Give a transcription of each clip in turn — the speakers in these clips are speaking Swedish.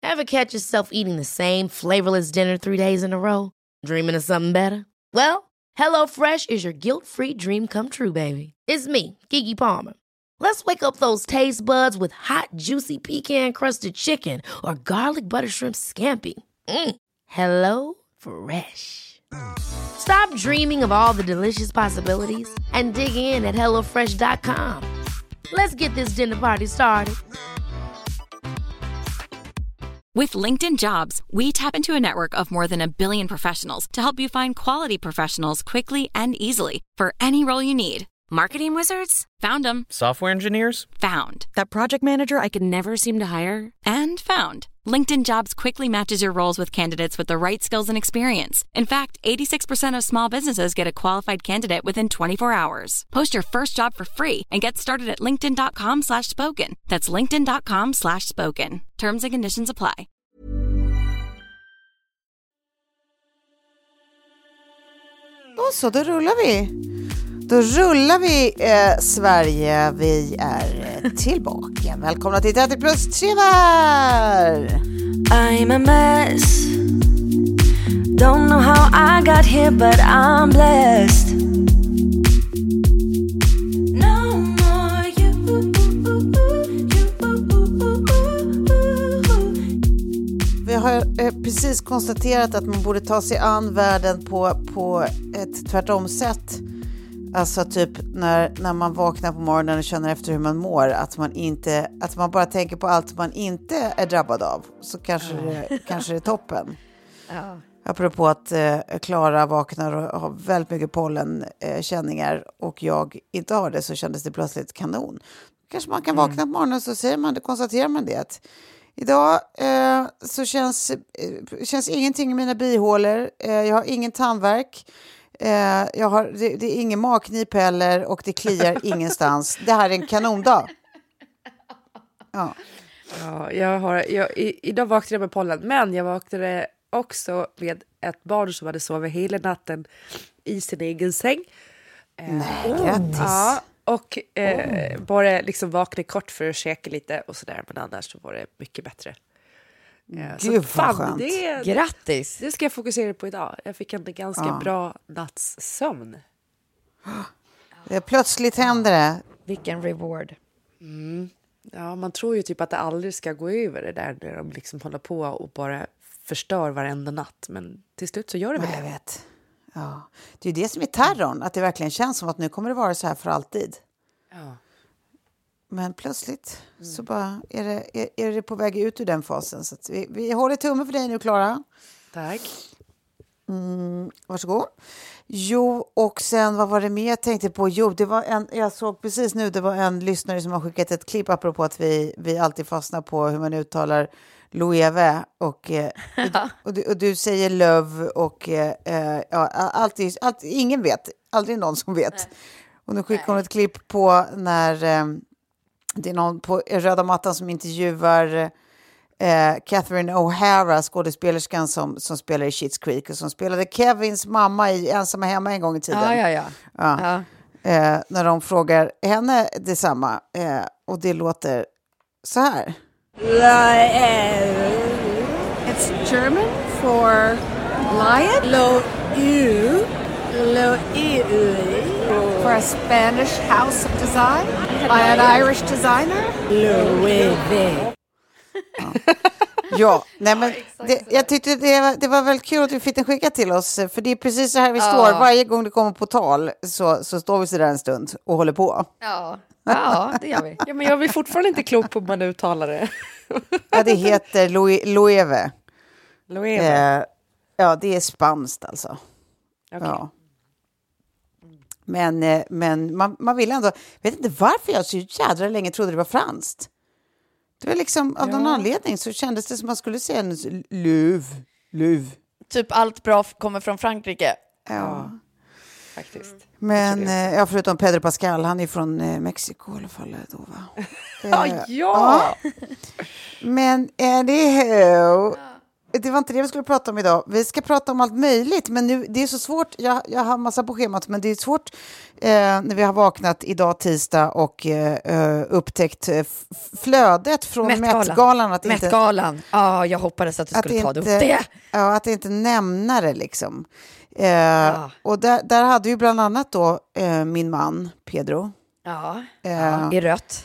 Ever catch yourself eating the same flavorless dinner 3 days in a row? Dreaming of something better? Well, HelloFresh is your guilt-free dream come true, baby. It's me, Keke Palmer. Let's wake up those taste buds with hot, juicy pecan-crusted chicken or garlic butter shrimp scampi. Hello Fresh. Stop dreaming of all the delicious possibilities and dig in at HelloFresh.com. Let's get this dinner party started. With LinkedIn Jobs, we tap into a network of more than 1 billion professionals to help you find quality professionals quickly and easily for any role you need. Marketing wizards? Found them. Software engineers? Found. That project manager I could never seem to hire? And found. LinkedIn Jobs quickly matches your roles with candidates with the right skills and experience. In fact, 86% of small businesses get a qualified candidate within 24 hours. Post your first job for free and get started at linkedin.com/spoken. That's linkedin.com/spoken. Terms and conditions apply. Och så, då rullar vi. Då rullar vi Sverige. Vi är tillbaka. Välkomna till 30 plus Trevor! I'm a mess. Don't know how I got here, but I'm blessed. No more you. Vi har precis konstaterat att man borde ta sig an världen på ett tvärtom sätt. Alltså typ när man vaknar på morgonen och känner efter hur man mår, att man bara tänker på allt man inte är drabbad av, så kanske det är toppen. Ja. Apropå att Klara vaknar och har väldigt mycket pollenkänningar och jag inte har det, så kändes det plötsligt kanon. Kanske man kan vakna på morgonen, så konstaterar man det att idag så känns ingenting i mina bihålor. Jag har ingen tandvärk. Det är ingen magknip heller och det kliar ingenstans. Det här är en kanondag. Ja. Ja, idag vaknade jag med pollen, men jag vaknade också med ett barn som hade sovit hela natten i sin egen säng. Nej, grattis. Ja, och bara liksom vaknade kort för att käka lite och sådär, men annars så var det mycket bättre. Gud, vad skönt. Grattis! Det ska jag fokusera på idag. Jag fick en ganska bra natts sömn. Plötsligt händer det. Vilken reward. Ja, man tror ju typ att det aldrig ska gå över det där när de liksom håller på och bara förstör varenda natt. Men till slut så gör det väl det. Jag vet. Ja. Det är ju det som är terrorn. Att det verkligen känns som att nu kommer det vara så här för alltid. Ja. Men plötsligt så bara är det på väg ut ur den fasen. Så att vi håller tummen för dig nu, Klara. Tack. Varsågod. Jo, och sen vad var det mer jag tänkte på? Jo, jag såg precis nu, det var en lyssnare som har skickat ett klipp apropå att vi alltid fastnar på hur man uttalar Loewe och du säger Löv och alltid, ingen vet, aldrig någon som vet. Och nu skickar hon ett klipp på när det är någon på röda mattan som intervjuar Catherine O'Hara, skådespelerskan som spelar i Schitt's Creek och som spelade Kevins mamma i Ensamma hemma en gång i tiden. Ja. När de frågar henne detsamma. Och det låter så här. It's German for lion. For a Spanish house of design by an Irish designer. Ja, nej men jag tyckte det var väldigt kul att vi fick den skicka till oss, för det är precis så här vi står. Varje gång det kommer på tal så står vi så där en stund och håller på. Ja, det gör vi. Ja, men jag blir fortfarande inte klok på hur man uttalar det. Ja, det heter Loewe. Ja, det är spanskt alltså. Okay. Ja. Men man vill ändå, vet inte varför jag så jädra länge trodde det var franskt. Det var liksom, av någon anledning så kändes det som man skulle säga löv. Typ allt bra kommer från Frankrike. Ja. Faktiskt. Men förutom Pedro Pascal, han är från Mexiko i alla fall då, va? Ja. Men anyhow, det var inte det vi skulle prata om idag. Vi ska prata om allt möjligt, men nu, det är så svårt. Jag har massa på schemat, men det är svårt när vi har vaknat idag tisdag och upptäckt flödet från Met-galan. Met-galan, ja, jag hoppades att du skulle ta upp det. Ja, att inte nämna det liksom. Och där hade ju bland annat då min man, Pedro. I rött.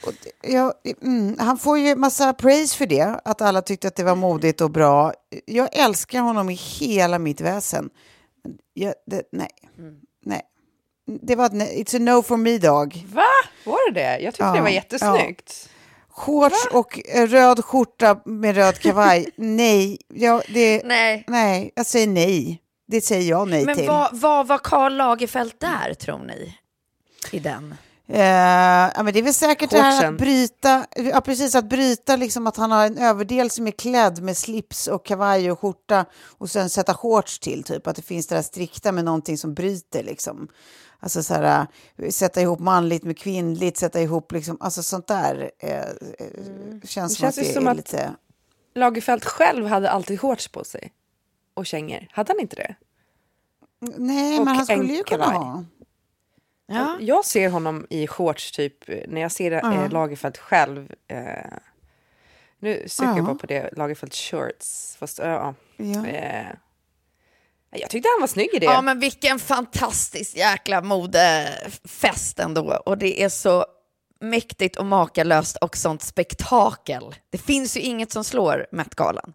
Han får ju massa praise för det, att alla tyckte att det var modigt och bra. Jag älskar honom i hela mitt väsen. Nej. Det var it's a no for me dag. Va? Var det? Jag tyckte det var jättesnyggt. Shorts och röd skjorta med röd kavaj. Nej, nej, jag säger nej. Det säger jag nej till. Men vad var Karl Lagerfeld där, tror ni? I den? Men det är väl säkert det här att bryta liksom, att han har en överdel som är klädd med slips och kavaj och skjorta och sen sätta shorts till, typ att det finns det där strikta med någonting som bryter liksom. Alltså så här, sätta ihop manligt med kvinnligt, sätta ihop liksom, alltså sånt där känns som att det är lite... Lagerfeld själv hade alltid shorts på sig och kängor. Hade han inte det? Nej, och men han skulle ju kunna ha. Ja. Jag ser honom i shorts typ när jag ser Lagerfeld själv. Nu söker jag bara på det, Lagerfeld shorts. Fast jag tyckte han var snygg i det. Ja, men vilken fantastisk jäkla modefest ändå. Och det är så mäktigt och makalöst och sånt spektakel. Det finns ju inget som slår Met-galan.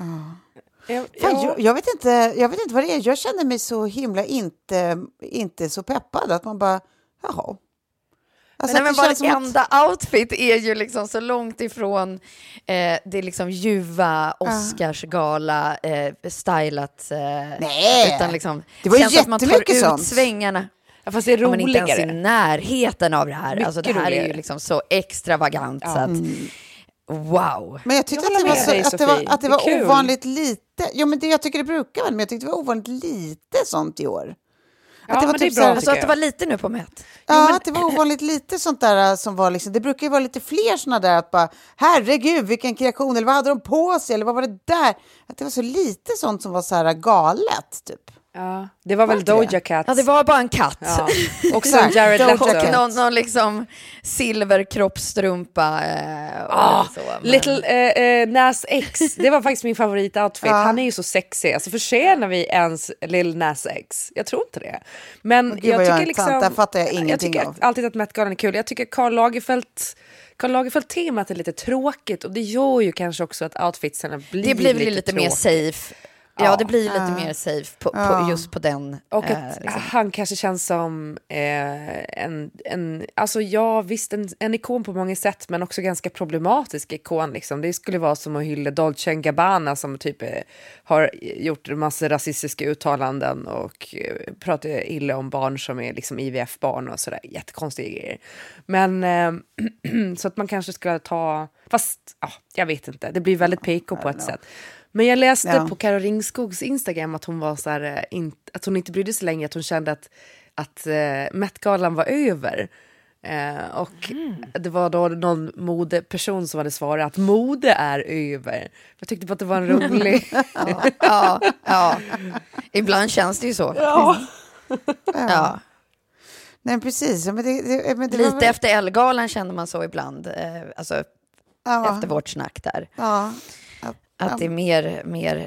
Jag vet inte vad det är. Jag känner mig så himla inte så peppad att man bara, jaha. Alltså, nej, men varenda outfit är ju liksom så långt ifrån det liksom ljuva Oscarsgala stylat. Nej, utan liksom, det var ju jättemycket att man tar ut sånt. Svängarna. Ja, fast det är roligare. Men inte ens i närheten av det här. Mycket alltså det här roligare. är ju liksom så extravagant så att wow. Men jag tyckte att det var ovanligt lite. Jo, men jag tycker det brukar vara, men jag tyckte det var ovanligt lite sånt i år. Ja, det var typ bra, alltså att det var lite nu på Met. Ja, att det var ovanligt lite sånt där som var liksom, det brukar ju vara lite fler såna där att bara, herregud vilken kreation, eller vad hade de på sig, eller vad var det där? Att det var så lite sånt som var så här galet typ. Ja, det var väl Doja Cat. Ja, det var bara en katt. Ja. Och så Jared Leto. Och någon liksom silverkroppstrumpa. Little Nas X. Det var faktiskt min favoritoutfit. Han är ju så sexig. Alltså förtjänar vi ens Lil Nas X? Jag tror inte det. Men jag tycker liksom... Där fattar jag ingenting jag tycker alltid att Met-galan är kul. Jag tycker Karl Lagerfeld-temat är lite tråkigt. Och det gör ju kanske också att outfitsarna blir det blir lite lite mer safe. Ja, det blir lite mer safe på just på den. Och att liksom. Han kanske känns som alltså visst en ikon på många sätt, men också ganska problematisk ikon liksom. Det skulle vara som att hylla Dolce & Gabbana som typ har gjort en massa rasistiska uttalanden och pratar illa om barn som är liksom IVF-barn och sådär, jättekonstiga grejer. Men så att man kanske ska ta, fast jag vet inte, det blir väldigt PK på ett sätt. Men jag läste på Karo Ringskogs Instagram att hon var så här, att hon inte brydde sig längre, att hon kände att Met-galan var över. Och det var då någon modeperson som hade svarat att mode är över. Jag tyckte bara att det var en rolig... ja. Ibland känns det ju så. Ja. Nej, precis. Men det lite väl... efter Ellegalan kände man så ibland. Alltså, efter vårt snack där. Ja. Att det är mer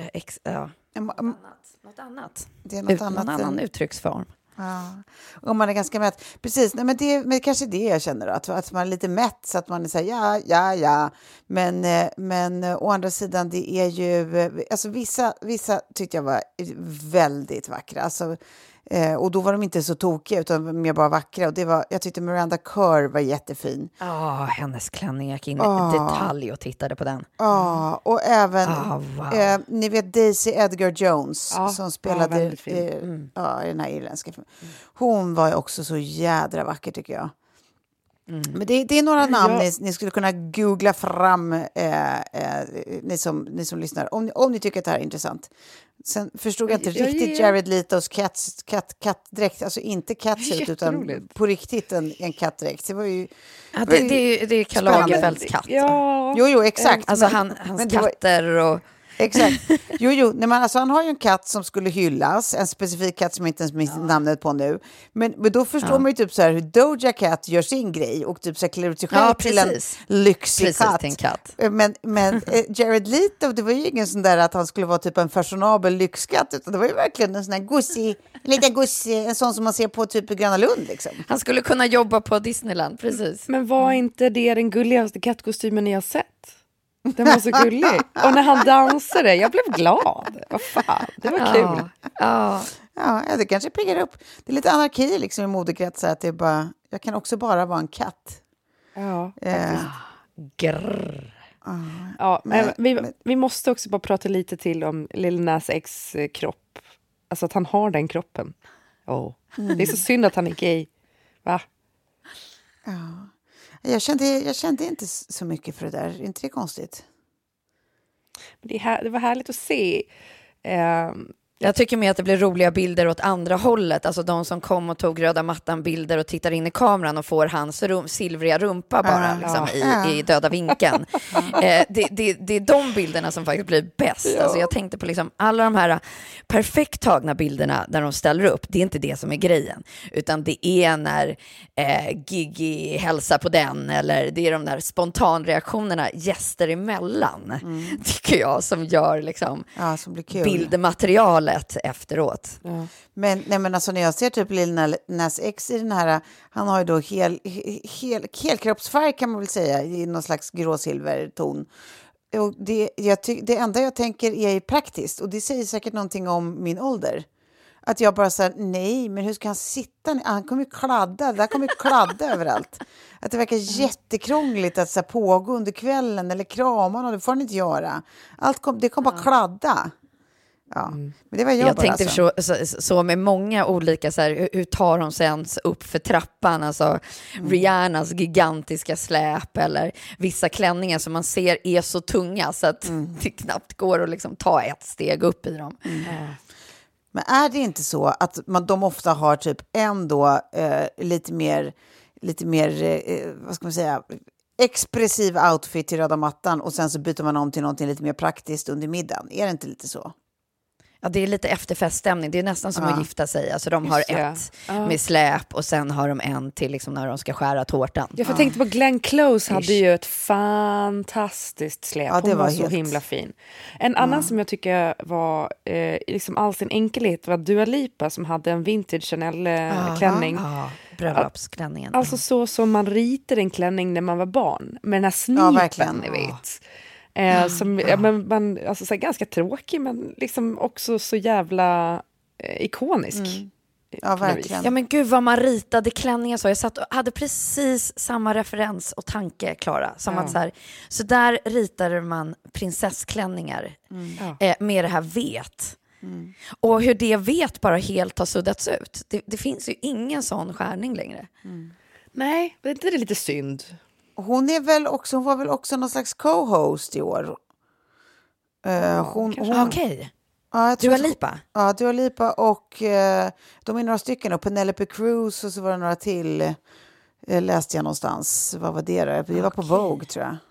något annat. Det är något annat. Någon annan uttrycksform. Ja. Och man är ganska mätt. Precis, nej, men kanske det jag känner då, att man är lite mätt så att man är så här, ja. Men å andra sidan, det är ju, alltså vissa tyckte jag var väldigt vackra. Alltså, och då var de inte så tokiga utan mer bara vackra. Och jag tyckte Miranda Kerr var jättefin. Hennes klänning, jag gick in i detalj och tittade på den. Och även ni vet Daisy Edgar Jones som spelade i den här irländska filmen. Hon var också så jädra vacker tycker jag. Men det är några namn ni skulle kunna googla fram, ni som lyssnar, om ni tycker att det här är intressant. Sen förstod jag inte riktigt Jared Letos kattdräkt, alltså inte catsuit utan på riktigt en kattdräkt. Det var ju det är Karl Lagerfelds katt. Ja. Jo, exakt. Alltså hans katter och Exakt. Jo, nej, men alltså, han har ju en katt som skulle hyllas, en specifik katt som jag inte ens minns namnet på nu. Men då förstår man ju typ så här hur Doja Cat gör sin grej och typ så här klär ut sig själv till en lyxig katt. Men Jared Leto, det var ju ingen sån där att han skulle vara typ en fashionabel lyxkatt, utan det var ju verkligen en sån här liten gussi, en sån som man ser på typ i Gröna Lund liksom. Han skulle kunna jobba på Disneyland, precis. Men var inte det den gulligaste kattkostymen ni har sett? Den var så gullig. Och när han dansade, jag blev glad. Vad fan, det var kul. Ja, det kanske piggar upp. Det är lite anarki liksom i modekretsar, att det är bara, jag kan också bara vara en katt. Ja, Grrr. Ja, men vi måste också bara prata lite till om Lil Nas X kropp. Alltså att han har den kroppen. Det är så synd att han är gay. Va? Ja. Jag kände inte så mycket för det där. Inte det konstigt? Det var härligt att se. Jag tycker mer att det blir roliga bilder åt andra hållet. Alltså de som kom och tog röda mattan bilder och tittar in i kameran och får hans silvriga rumpa bara liksom, i döda vinkeln. Det är de bilderna som faktiskt blir bäst. Alltså jag tänkte på liksom alla de här perfekt tagna bilderna där de ställer upp. Det är inte det som är grejen. Utan det är när Gigi hälsar på den. Eller det är de där spontanreaktionerna gäster emellan. Tycker jag som gör liksom, som blir kul. Bildmaterial efteråt. Ja. Men alltså när jag ser typ Lil Nas X i den här, han har ju då helkroppsfärg kan man väl säga i någon slags gråsilverton. Och det enda jag tänker är ju praktiskt, och det säger säkert någonting om min ålder. Att jag bara säger nej, men hur ska han sitta? Han kommer ju kladda, där kommer ju kladda överallt. Att det verkar jättekrångligt att så här, pågå under kvällen eller krama någon, det får han inte göra. Det kommer bara kladda. Ja, men det var jag tänkte så med många olika så här, hur tar de sig ens upp för trappan, alltså Rihannas gigantiska släp eller vissa klänningar som man ser är så tunga så att det knappt går att liksom ta ett steg upp i dem. Men är det inte så att de ofta har typ ändå lite mer vad ska man säga, expressiv outfit till röda mattan och sen så byter man om till någonting lite mer praktiskt under middagen? Är det inte lite så? Ja, det är lite efterfeststämning. Det är nästan som att gifta sig. Alltså de har ett med släp och sen har de en till liksom när de ska skära tårtan. Jag tänkte på Glenn Close hade ju ett fantastiskt släp. Ja, det hon var helt... så himla fin. En annan som jag tycker var liksom all sin enkelhet var Dua Lipa som hade en vintage Chanel-klänning. Bröllopsklänningen. Alltså så som man ritade en klänning när man var barn. Med den här snipen, ni vet. Alltså, så här, ganska tråkig men liksom också så jävla ikonisk. Ja, verkligen. Ja, men gud vad man ritade klänningar så. Jag satt och hade precis samma referens och tanke, Klara. Som att så där ritade man prinsessklänningar med det här vet. Och hur det vet bara helt har suddats ut. Det finns ju ingen sån skärning längre. Nej, det är inte lite synd. Hon var väl också någon slags co-host i år. Okej. Ja, Dua Lipa? Ja, Dua Lipa och de är några stycken. Och Penelope Cruz och så var det några till. Läste jag någonstans. Vad var det då? Det var på Vogue, tror jag.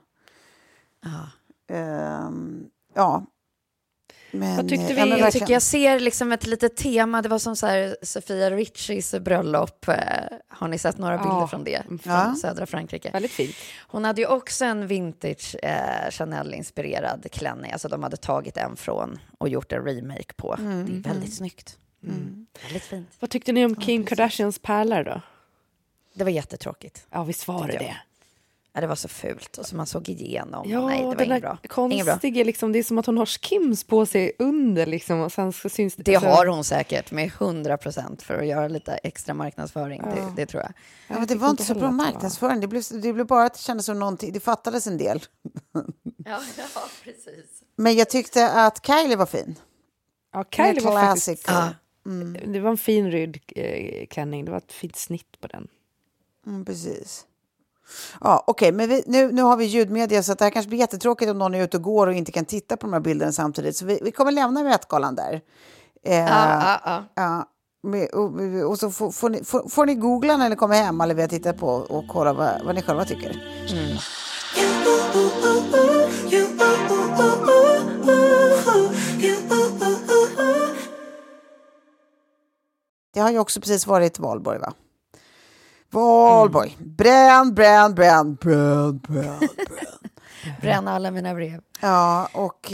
Ja. Men, vad tyckte vi? Jag tycker jag ser liksom ett litet tema. Det var som så här Sofia Richies bröllop. Har ni sett några bilder från det? Från södra Frankrike. Väldigt fint. Hon hade ju också en vintage Chanel-inspirerad klänning. Alltså de hade tagit en från och gjort en remake på. Det är väldigt snyggt. Väldigt fint. Vad tyckte ni om Kim Kardashians pärlor då? Det var jättetråkigt. Ja, visst var det. Ja, det var så fult och så man såg igenom. Ja, nej, det var inget bra. Konstiga, liksom, det är som att hon har Skims på sig under liksom, och sen så syns det. Det har hon säkert med 100% för att göra lite extra marknadsföring. Det tror jag. Ja, men det var inte så bra marknadsföring. Det blev bara att det kändes som någonting. Det fattades en del. Ja, precis. Men jag tyckte att Kylie var fin. Ja, Kylie var classic. Faktiskt... Det var en fin röd klänning. Det var ett fint snitt på den. Precis. Ja, okej, men nu har vi ljudmedia så att det här kanske blir jättetråkigt om någon är ute och går och inte kan titta på de här bilderna samtidigt. Så vi kommer lämna Met-galan där. Och så får ni googla när ni kommer hem eller vi har tittat på och kolla vad ni själva tycker. har ju också precis varit Valborg, va? Valborg. Bränn. Bränna alla mina brev. Ja, och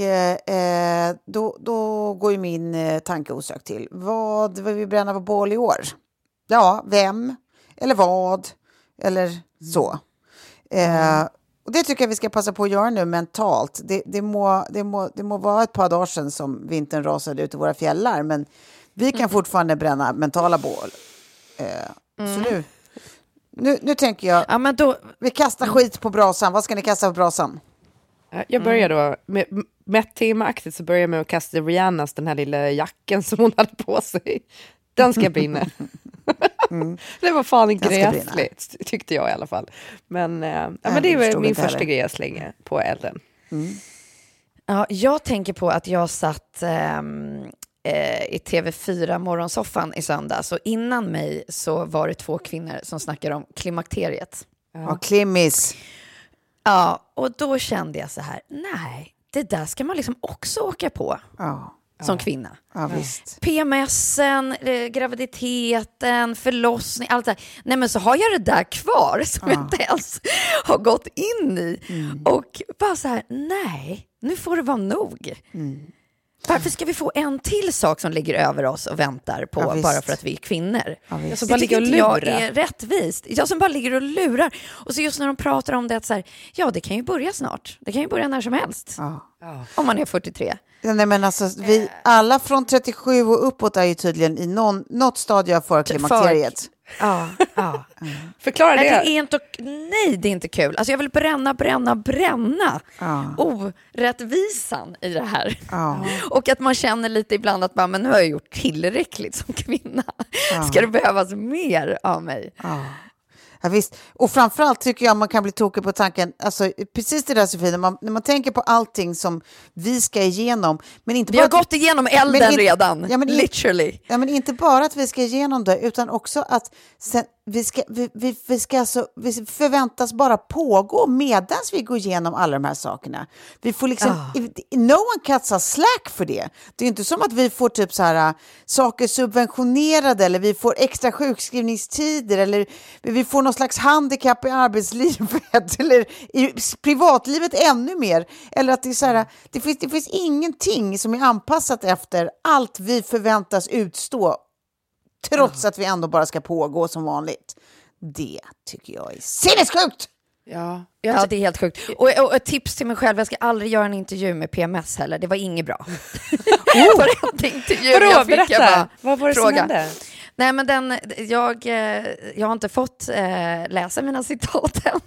då går ju min tanke osökt till. Vad vill vi bränna på bål i år? Ja, vem? Eller vad? Eller så. Och det tycker jag vi ska passa på att göra nu mentalt. Det må vara ett par dagar sedan som vintern rasade ut i våra fjällar, men vi kan fortfarande bränna mentala bål. Så nu tänker jag, ja, men då... vi kastar skit på brasan. Vad ska ni kasta på brasan? Jag börjar då, med temaaktigt så börjar jag med att kasta Rihannas den här lilla jacken som hon hade på sig. Den ska brinna. Det var fan gräsligt, tyckte jag i alla fall. Men det var min första grej jag slänger på elden. Ja, jag tänker på att jag satt i TV4 morgonsoffan i söndag. Så innan mig så var det 2 kvinnor som snackade om klimakteriet. Ja, klimmis. Ja, och då kände jag så här, nej, det där ska man liksom också åka på som kvinna. Ja, visst. PMSen, graviditeten, förlossning, allt det där. Nej, men så har jag det där kvar som jag inte ens har gått in i. Och bara så här, nej, nu får det vara nog. Varför ska vi få en till sak som ligger över oss och väntar på bara för att vi är kvinnor? Jag som bara ligger och lurar. Jag är rättvist. Jag som bara ligger och lurar. Och så just när de pratar om det att så här, ja, det kan ju börja snart. Det kan ju börja när som helst. Om man är 43. Nej, men alltså, vi alla från 37 och uppåt är ju tydligen i något stadie för klimakteriet. Ja. Förklara det. Nej, det är inte kul. Alltså jag vill bränna orättvisan i det här. Och att man känner lite ibland att men nu har jag gjort tillräckligt som kvinna. Ska det behövas mer av mig? Ja, visst. Och framförallt tycker jag man kan bli tokig på tanken, alltså precis det där Sofie, när man tänker på allting som vi ska igenom, men inte vi har gått igenom elden redan, literally. Ja, men inte bara att vi ska igenom det, utan också att sen, vi förväntas bara pågå medans vi går igenom alla de här sakerna. Vi får liksom, no one cuts us slack för det. Det är inte som att vi får typ så här saker subventionerade, eller vi får extra sjukskrivningstider, eller vi får någon slags handikapp i arbetslivet, eller i privatlivet ännu mer. Eller att det är så här, det finns ingenting som är anpassat efter allt vi förväntas utstå, trots att vi ändå bara ska pågå som vanligt. Det tycker jag är sinnessjukt! Ja, det är helt sjukt. Och ett tips till mig själv, jag ska aldrig göra en intervju med PMS heller. Det var inget bra. Varenda intervju jag fick, berätta. Vad var det som hände? Nej, men jag har inte fått läsa mina citat än.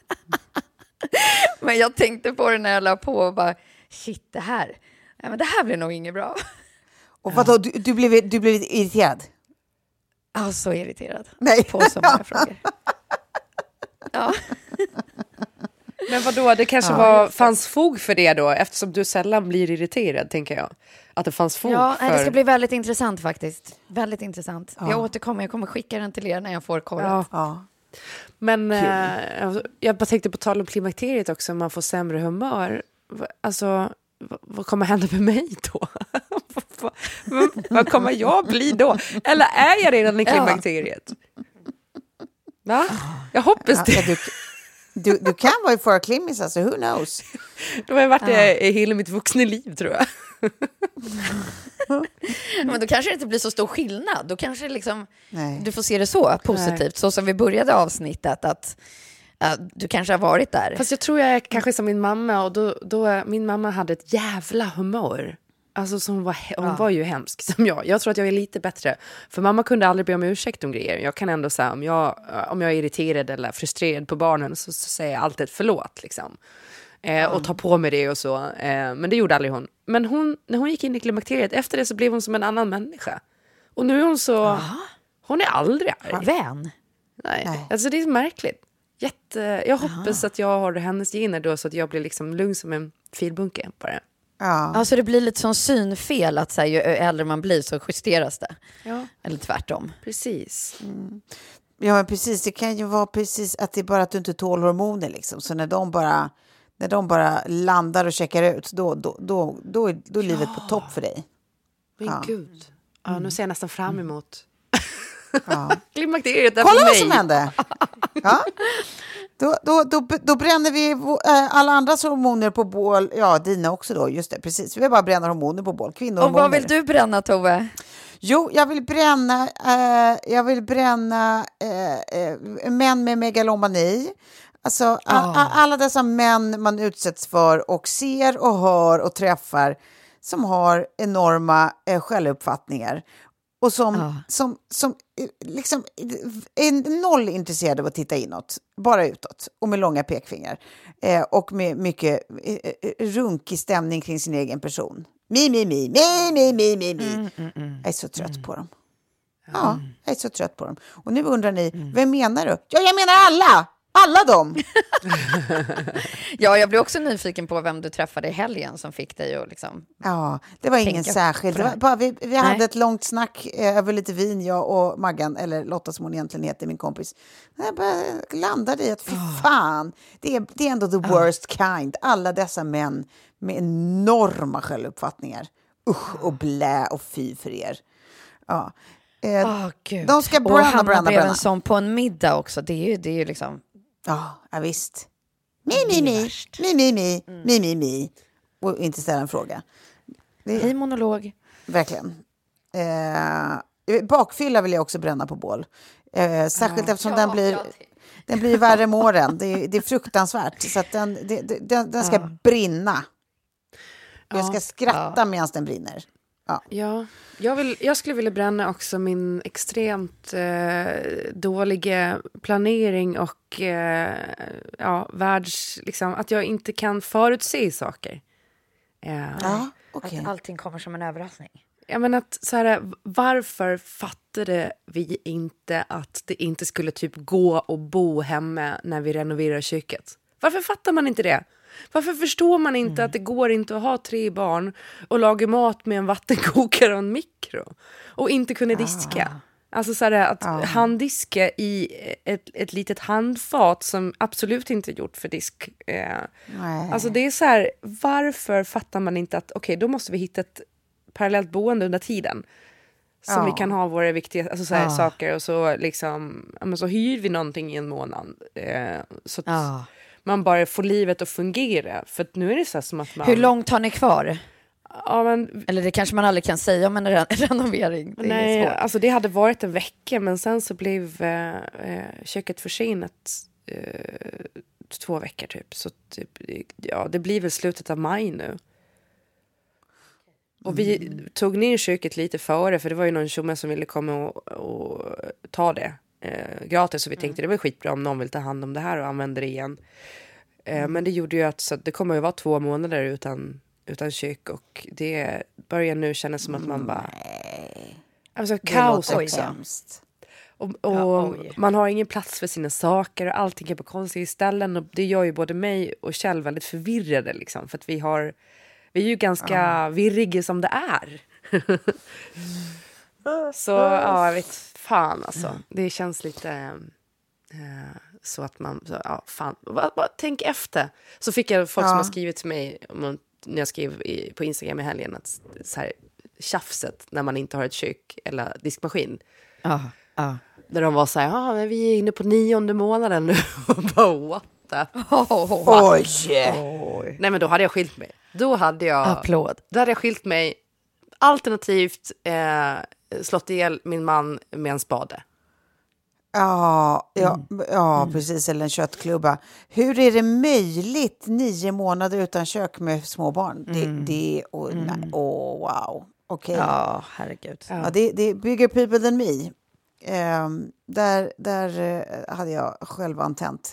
Men jag tänkte på det när jag la på och bara, shit, det här blir nog inget bra. Och vadå, du blev irriterad? Ja, så irriterad. Nej. På så många frågor. Ja. Men vadå, det kanske fanns fog för det då, eftersom du sällan blir irriterad, tänker jag. Att det fanns fog för... det ska bli väldigt intressant faktiskt. Väldigt intressant. Jag kommer skicka den till er när jag får korret. Men jag bara tänkte på tal om klimakteriet också, om man får sämre humör. Alltså, vad kommer hända med mig då? Vad kommer jag bli då? Eller är jag redan i klimakteriet? Va? Jag hoppas det. Du kan vara i förklimmis, alltså who knows? Då har jag varit i hela mitt vuxna liv, tror jag. Men då kanske det inte blir så stor skillnad. Då kanske liksom, du får se det så positivt. Så som vi började avsnittet, att du kanske har varit där. Fast jag tror jag är kanske som min mamma. Och då min mamma hade ett jävla humör. Alltså hon var ju hemsk som jag. Jag tror att jag är lite bättre. För mamma kunde aldrig be om ursäkt om grejer. Jag kan ändå säga, om jag är irriterad eller frustrerad på barnen, så säger jag alltid förlåt liksom. Och ta på mig det och så. Men det gjorde aldrig hon. Men när hon gick in i klimakteriet, efter det så blev hon som en annan människa. Och nu är hon så... Hon är aldrig arg. Vän? Nej. Alltså det är märkligt. Jag hoppas att jag har hennes gener då, så att jag blir liksom lugn som en filbunke bara. Alltså det blir lite som synfel, att så här, ju äldre man blir så justeras det. Eller tvärtom. Precis. Ja, men precis. Det kan ju vara precis att det är bara att du inte tål hormoner liksom. Så när de bara landar och checkar ut, då är livet på topp för dig. Men gud. Nu ser jag nästan fram emot. Klimakteriet är Kolla för vad mig. som hände. Ja. Då bränner vi alla andras hormoner på bål. Ja, dina också då. Just det, precis. Vi vill bara bränna hormoner på bål. Kvinnohormoner. Och vad vill du bränna, Tove? Jo, jag vill bränna män med megalomani. Alltså alla dessa män man utsätts för och ser och hör och träffar som har enorma självuppfattningar och som liksom är noll intresserade av att titta inåt, bara utåt och med långa pekfingrar och med mycket runkig stämning kring sin egen person. Mi. Jag är så trött på dem. Ja, jag är så trött på dem. Och nu undrar ni, vem menar du? Ja, jag menar alla! Alla dem! Ja, jag blev också nyfiken på vem du träffade i helgen som fick dig att liksom... Ja, det var ingen särskild. Det var bara, vi hade ett långt snack över lite vin, jag och Maggan, eller Lotta som hon egentligen heter, min kompis. Jag bara landade i att fy fan, det är ändå the worst kind. Alla dessa män med enorma självuppfattningar. Usch och blä och fy för er. Ja. Gud. De ska bränna. En sån på en middag också. Det är ju liksom... Ja, visst. Mi. Och inte ställa en fråga. Hej monolog. Verkligen. Bakfylla vill jag också bränna på bål. Särskilt eftersom den blir värre med åren. Det är fruktansvärt. Så att den ska brinna. Jag ska skratta medan den brinner. Ja, jag skulle vilja bränna också min extremt dåliga planering och liksom, att jag inte kan förutse saker. Okay. Att allting kommer som en överraskning. Ja, men att så här, varför fattade vi inte att det inte skulle typ gå och bo hemma när vi renoverar köket? Varför fattar man inte det? Varför förstår man inte att det går inte att ha 3 barn och laga mat med en vattenkokare och en mikro och inte kunna diska? Alltså så här, att handdiska i ett litet handfat som absolut inte är gjort för disk. Alltså det är så här, varför fattar man inte att okej, då måste vi hitta ett parallellt boende under tiden som vi kan ha våra viktiga alltså så här, saker och så liksom, så hyr vi någonting i en månad så att man bara får livet att fungera. För nu är det så här som att man... Hur långt har ni kvar? Ja, men... Eller det kanske man aldrig kan säga om en renovering. Det Nej, är svårt. alltså det hade varit en vecka, men sen så blev köket försenat 2 veckor typ. Så typ, det blir väl slutet av maj nu. Och vi tog ner köket lite före, för det var ju någon tjomme som ville komma och ta det gratis, så vi tänkte det var skitbra om någon vill ta hand om det här och använda det igen. Men det gjorde ju att så det kommer att vara 2 månader utan kök, och det börjar nu kännas som att man bara alltså kaos också. Och man har ingen plats för sina saker och allting är på konstiga ställen, och det gör ju både mig och Kjell väldigt förvirrade liksom, för att vi är ju ganska virriga som det är. Så jag vet fan alltså. Det känns lite så att man bara tänk efter. Så fick jag folk som har skrivit till mig när jag skrev på Instagram i helgen att så här tjafset när man inte har ett kök eller diskmaskin. Där de var så här, men vi är inne på 9:e månaden nu. Och bara, what the Oj. Nej, men då hade jag skilt mig. Då hade jag skilt mig. Alternativt slått ihjäl min man med en spade. Precis, eller en köttklubba. Hur är det möjligt 9 månader utan kök med små barn? Wow. Okej. Ja, herregud. Ja, det är bigger people than me. Där hade jag själv antänt.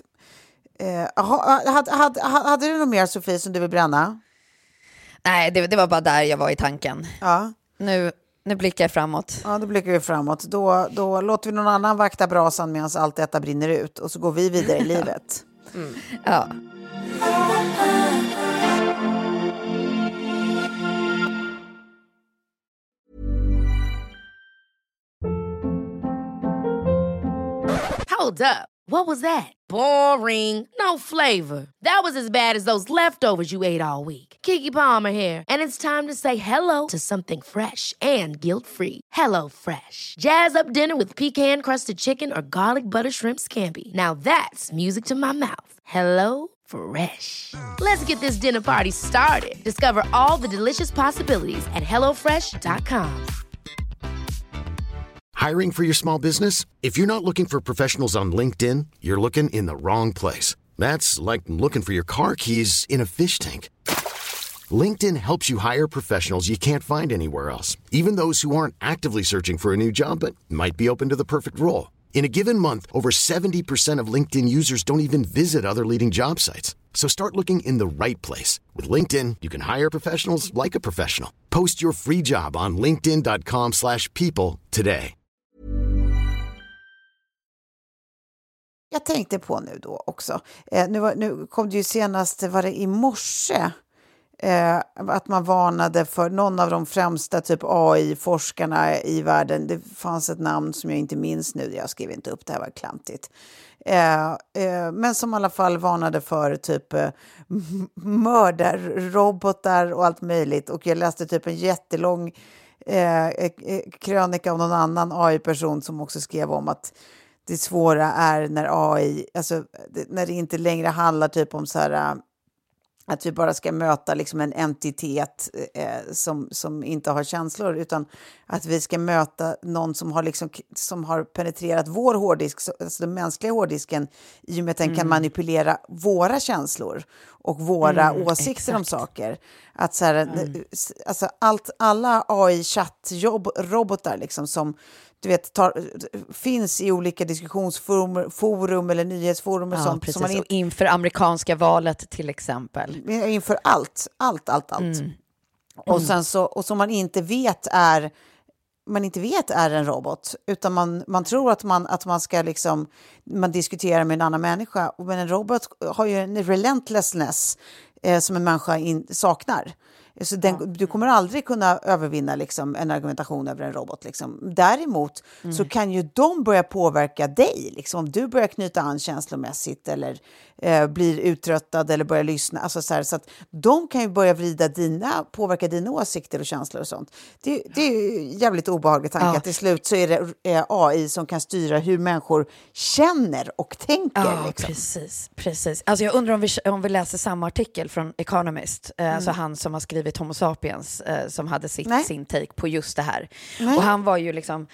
Hade du något mer, Sofie, som du vill bränna? Nej, det var bara där jag var i tanken. Ja. Nu blickar jag framåt. Ja, då blickar vi framåt. Då låter vi någon annan vakta brasan medan allt detta brinner ut. Och så går vi vidare i livet. Ja. Hold up. What was that? Boring. No flavor. That was as bad as those leftovers you ate all week. Keke Palmer here, and it's time to say hello to something fresh and guilt-free. Hello Fresh. Jazz up dinner with pecan-crusted chicken or garlic butter shrimp scampi. Now that's music to my mouth. Hello Fresh. Let's get this dinner party started. Discover all the delicious possibilities at hellofresh.com. Hiring for your small business? If you're not looking for professionals on LinkedIn, you're looking in the wrong place. That's like looking for your car keys in a fish tank. LinkedIn helps you hire professionals you can't find anywhere else, even those who aren't actively searching for a new job but might be open to the perfect role. In a given month, over 70% of LinkedIn users don't even visit other leading job sites. So start looking in the right place. With LinkedIn, you can hire professionals like a professional. Post your free job on linkedin.com/people today. Jag tänkte på nu då också. Nu kom det ju senast, var det i morse, att man varnade för någon av de främsta typ AI-forskarna i världen. Det fanns ett namn som jag inte minns nu. Jag skrev inte upp det, här var klantigt. Men som i alla fall varnade för typ mördarrobotar och allt möjligt. Och jag läste typ en jättelång krönika av någon annan AI-person som också skrev om att det svåra är när AI, alltså när det inte längre handlar typ om så här att vi bara ska möta liksom en entitet som inte har känslor, utan att vi ska möta någon som har liksom, som har penetrerat vår hårddisk, alltså den mänskliga hårddisken, i och med att den kan manipulera våra känslor och våra åsikter om saker. Att så här, alltså alla AI-chatt-robotar liksom som du vet, finns i olika diskussionsforum eller nyhetsforum och sånt. Precis. Som man och inför amerikanska valet till exempel. Inför allt. Och sen så, och som man inte vet är en robot, utan man tror att man ska liksom, man diskuterar med en annan människa, men en robot har ju en relentlessness som en människa saknar. Så du kommer aldrig kunna övervinna liksom en argumentation över en robot. Liksom. Däremot så kan ju de börja påverka dig. Liksom. Om du börjar knyta an känslomässigt eller blir uttröttad eller börjar lyssna. Alltså så att de kan ju börja påverka dina åsikter och känslor och sånt. Det är ju jävligt obehagligt tanke att till slut så är det AI som kan styra hur människor känner och tänker. Ja, liksom. precis. Alltså jag undrar om vi läser samma artikel från Economist. Alltså han som har skrivit Homo sapiens, som hade sin take på just det här. Nej. Och han var ju liksom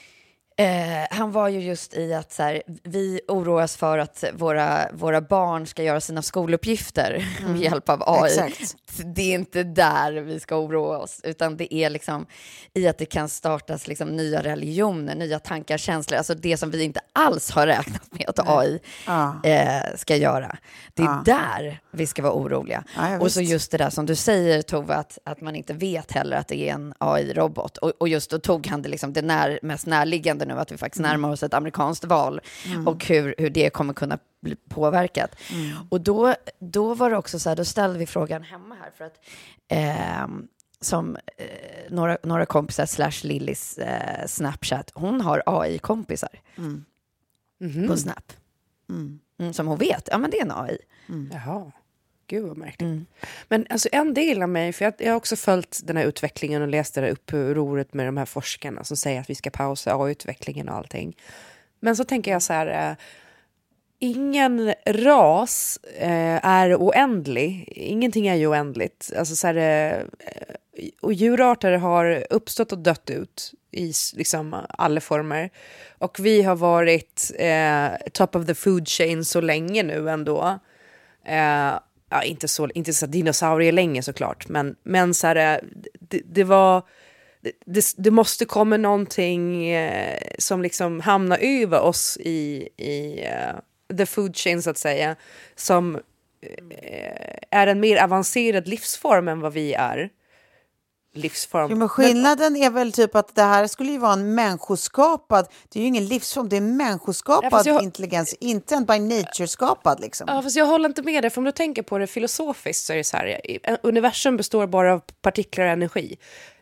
han var ju just i att så här, vi oroas för att våra barn ska göra sina skoluppgifter med hjälp av AI. Exakt. Det är inte där vi ska oroa oss, utan det är liksom i att det kan startas liksom nya religioner, nya tankar, känslor, alltså det som vi inte alls har räknat med att AI ska göra. Det är där vi ska vara oroliga. Ja, och så just det där som du säger, Tove, att man inte vet heller att det är en AI-robot. Och just då tog han det liksom det mest närliggande nu, att vi faktiskt närmar oss ett amerikanskt val och hur det kommer kunna bli påverkat. Och då var det också så här, då ställde vi frågan hemma här för att som några kompisar / Lillys Snapchat, hon har AI-kompisar på Snap. Som hon vet, ja men det är en AI. Jaha, gud vad märkligt. Men alltså en del av mig, för jag har också följt den här utvecklingen och läst det där upproret med de här forskarna som säger att vi ska pausa AI-utvecklingen och allting. Men så tänker jag så här, ingen ras är oändlig. Ingenting är ju oändligt. Alltså så här, och djurarter har uppstått och dött ut i liksom alla former. Och vi har varit top of the food chain så länge nu ändå. Ja, inte så dinosaurier länge såklart. Men så här, det måste komma någonting som liksom hamnar över oss i the food chain så att säga, som är en mer avancerad livsform än vad vi är. Livsform. Ja, men skillnaden är väl typ att det här skulle ju vara en människoskapad, det är ju ingen livsform, det är en människoskapad intelligens, inte en by nature skapad liksom. Ja, fast jag håller inte med dig, för om du tänker på det filosofiskt så är det så här, universum består bara av partiklar och energi.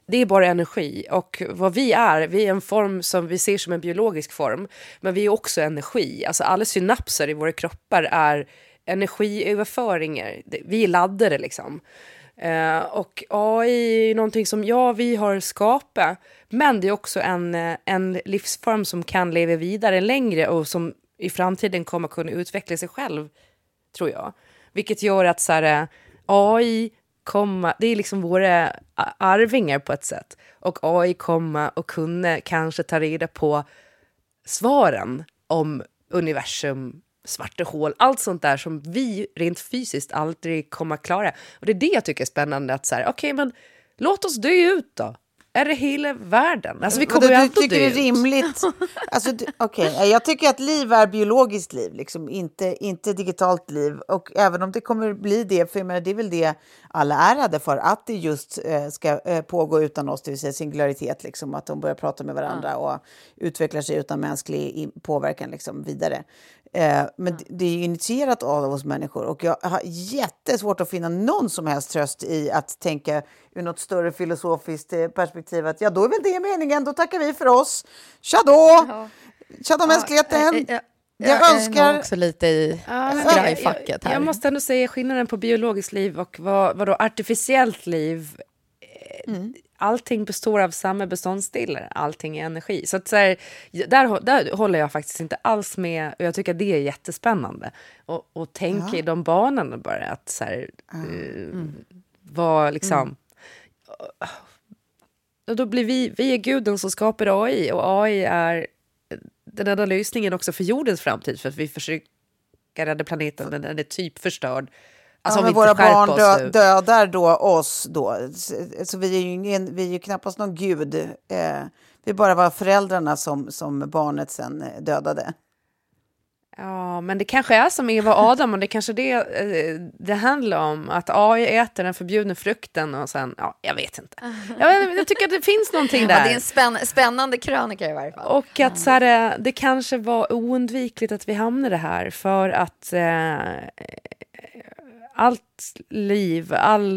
Det är bara energi, och vad vi är en form som vi ser som en biologisk form, men vi är också energi. Alltså alla synapser i våra kroppar är energiöverföringar. Vi är laddare liksom. Och AI är någonting som vi har skapat, men det är också en livsform som kan leva vidare längre och som i framtiden kommer kunna utveckla sig själv, tror jag. Vilket gör att så här, AI det är liksom våra arvingar på ett sätt. Och AI kommer och kunna kanske ta reda på svaren om universum, svarta hål, allt sånt där som vi rent fysiskt aldrig kommer att klara. Och det är det jag tycker är spännande, att så här, okej, men låt oss dö ut då. Är det hela världen? Alltså vi kommer ju alltid dö ut. Du tycker det är rimligt? Alltså, okej, jag tycker att liv är biologiskt liv, liksom, inte digitalt liv. Och även om det kommer bli det, för jag menar, det är väl det alla är rädda för, att det just ska pågå utan oss, det vill säga singularitet, liksom, att de börjar prata med varandra och utvecklar sig utan mänsklig påverkan liksom, vidare. Men det är ju initierat av oss människor, och jag har jättesvårt att finna någon som helst tröst i att tänka ur något större filosofiskt perspektiv, att då är väl det meningen, då tackar vi för oss. Tja då mänskligheten. Jag önskar... är också lite i skrajfacket här. Jag måste ändå säga skillnaden på biologiskt liv och vad då artificiellt liv. Allting består av samma beståndsdelar, allting är energi. Så att så här, där håller jag faktiskt inte alls med, och jag tycker att det är jättespännande. Och tänka i de banorna bara, att så här, vad liksom... Då blir vi är guden som skapar AI, och AI är den enda lösningen också för jordens framtid, för att vi försöker rädda planeten, men den är typ förstörd. Alltså, men våra barn dödar då oss då. Så vi är ju knappast någon gud. Vi bara var föräldrarna som barnet sen dödade. Ja, men det kanske är som Eva och Adam, och det kanske det handlar om, att AI äter den förbjudna frukten och sen, jag vet inte. Jag tycker att det finns någonting där. Ja, det är en spännande krönika i varje fall. Och att så här, det kanske var oundvikligt att vi hamnade här, för att allt liv,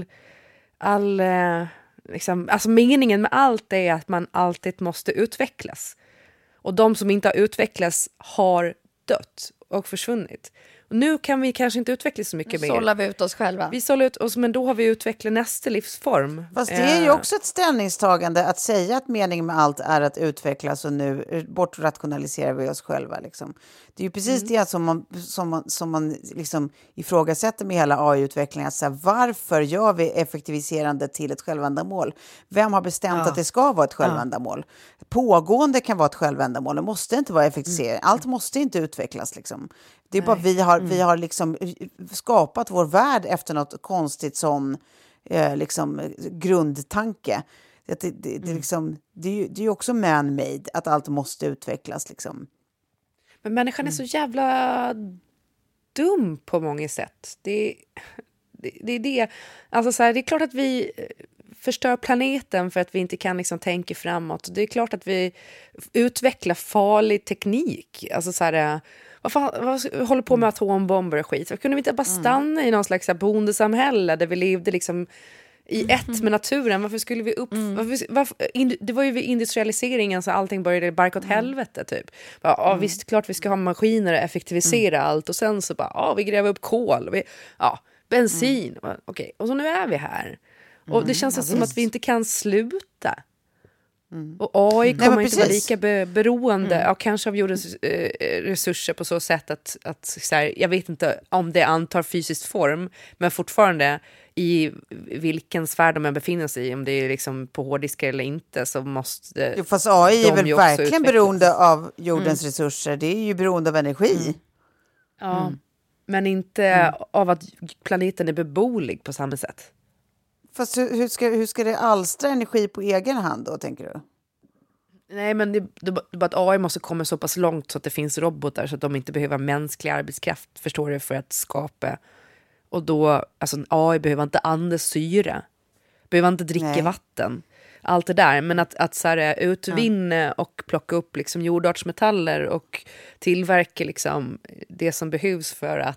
liksom, alltså meningen med allt är att man alltid måste utvecklas. Och de som inte har utvecklats har dött och försvunnit. Och nu kan vi kanske inte utvecklas så mycket mer. Sållar vi ut oss själva. Vi sållar ut oss, men då har vi utvecklat nästa livsform. Fast det är ju också ett ställningstagande att säga att meningen med allt är att utvecklas, och nu bortrationaliserar vi oss själva. Liksom. Det är ju precis det som man liksom ifrågasätter med hela AI-utvecklingen. Alltså, varför gör vi effektiviserande till ett självändamål? Vem har bestämt att det ska vara ett självändamål? Pågående kan vara ett självändamål. Det måste inte vara effektivisering. Allt måste inte utvecklas. Liksom. Det är bara vi har liksom skapat vår värld efter något konstigt sån liksom grundtanke. Det är ju också man-made att allt måste utvecklas liksom. Men människan är så jävla dum på många sätt. Det är det. Alltså så här, det är klart att vi förstör planeten för att vi inte kan liksom tänka framåt. Det är klart att vi utvecklar farlig teknik. Alltså så här, vad håller på med atombomber och skit? Kunde vi inte bara stanna i någon slags bondesamhälle där vi levde liksom i ett med naturen? Varför skulle vi det var ju vid industrialiseringen så allting började barka åt helvete typ. Visst, klart vi ska ha maskiner och effektivisera allt, och sen så bara, vi gräver upp kol och bensin. Okej. Och så nu är vi här. Och det känns som att vi inte kan sluta. Och AI kommer inte vara lika beroende kanske av jordens resurser på så sätt att så här, jag vet inte om det antar fysisk form, men fortfarande i vilken sfär de befinner sig i, om det är liksom på hårddiskar eller inte, så måste fast AI är väl verkligen beroende av jordens resurser. Det är ju beroende av energi. Ja, men inte av att planeten är beboelig på samma sätt. Fast hur ska det alstra energi på egen hand då, tänker du? Nej, men det bara att AI måste komma så pass långt så att det finns robotar så att de inte behöver mänsklig arbetskraft, förstår du, för att skapa. Och då, alltså AI behöver inte andas syre, behöver inte dricka vatten, allt det där. Men att så här, utvinna och plocka upp liksom jordartsmetaller och tillverka liksom det som behövs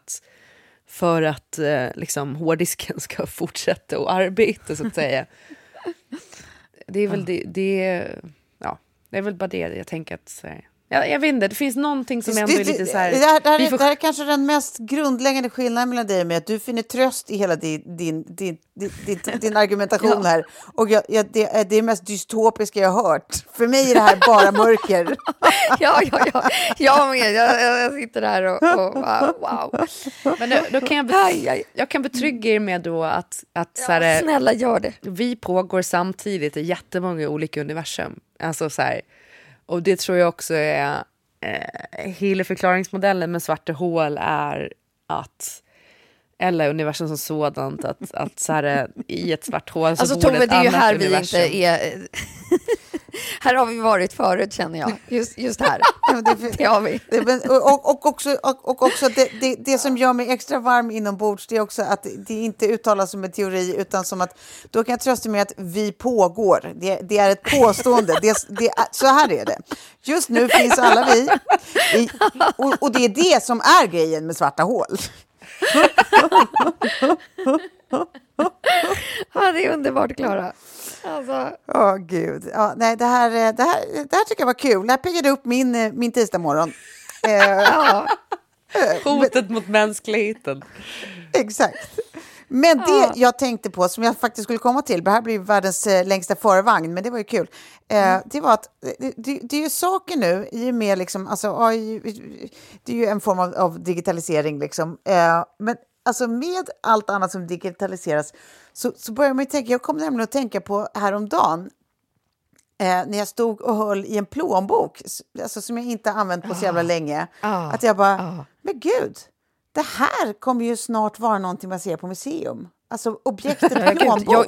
för att liksom hårddisken ska fortsätta att arbeta, så att säga. det är väl det är väl bara det jag tänker att så här, jag vet inte, det finns någonting som ändå är lite så här. Det här är kanske den mest grundläggande skillnaden mellan dig och mig, att du finner tröst i hela din argumentation här. Och det är det mest dystopiska jag har hört. För mig är det här bara mörker. Ja. Jag sitter där och wow. Men då kan jag kan betrygga er med då att så här, snälla gör det. Vi pågår samtidigt i jättemånga olika universum. Alltså så här, och det tror jag också är hela förklaringsmodellen med svarta hål är att eller universum som sådant att så här, i ett svart hål så alltså, bor Tove, ett det är ju annat här universum. vi inte är. Här har vi varit förut, känner jag. Just här. Det har vi. Och också det som gör mig extra varm inombords, det är också att det inte uttalas som en teori, utan som att då kan jag trösta mig att vi pågår. Det är ett påstående. Så här är det. Just nu finns alla vi. Och det är det som är grejen med svarta hål. Ja, det är underbart, Klara. Alltså. Gud. Ja, nej, det här tycker jag var kul. Det här piggade upp min tisdag morgon. Hotet mot mänskligheten. Exakt. Men det jag tänkte på, som jag faktiskt skulle komma till, det här blir världens längsta förvagn, men det var ju kul. Det var att det är ju saker nu, i och med liksom, alltså, det är ju en form av digitalisering liksom. Men alltså med allt annat som digitaliseras så börjar man ju tänka, jag kom nämligen att tänka på häromdagen när jag stod och höll i en plånbok, alltså, som jag inte använt på så jävla länge. Att jag bara, men gud, det här kommer ju snart vara någonting man ser på museum. Alltså objektet plånbok.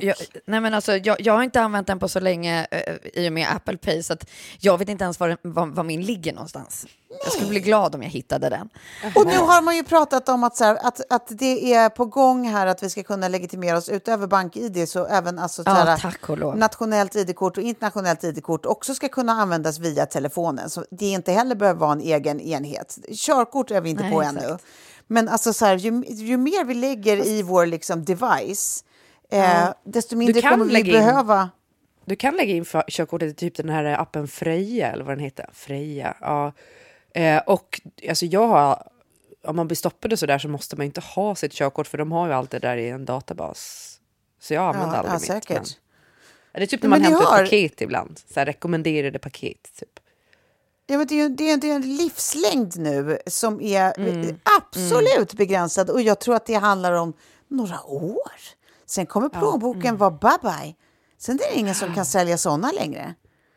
Jag har inte använt den på så länge i och med Apple Pay, så att jag vet inte ens var min ligger någonstans. Jag skulle bli glad om jag hittade den. Och nu har man ju pratat om att, så här, att det är på gång här att vi ska kunna legitimera oss utöver bank-ID, så även alltså, så här, tack och lov. Nationellt ID-kort och internationellt ID-kort också ska kunna användas via telefonen. Så det inte heller behöver vara en egen enhet. Körkort är vi inte på ännu. Men alltså så här, ju mer vi lägger i vår liksom device, desto mindre kommer vi behöva. Du kan lägga in körkortet i typ den här appen Freja, eller vad den heter. Freja, ja. Och alltså om man blir stoppad och så där, så måste man inte ha sitt körkort, för de har ju allt det där i en databas. Så jag använder aldrig mitt. Säkert. Det är typ när man hämtar ett paket ibland. Så här, rekommenderade paket typ. Ja, men det är en livslängd nu som är absolut begränsad. Och jag tror att det handlar om några år. Sen kommer plånboken vara bye-bye. Sen är det ingen som kan sälja sådana längre.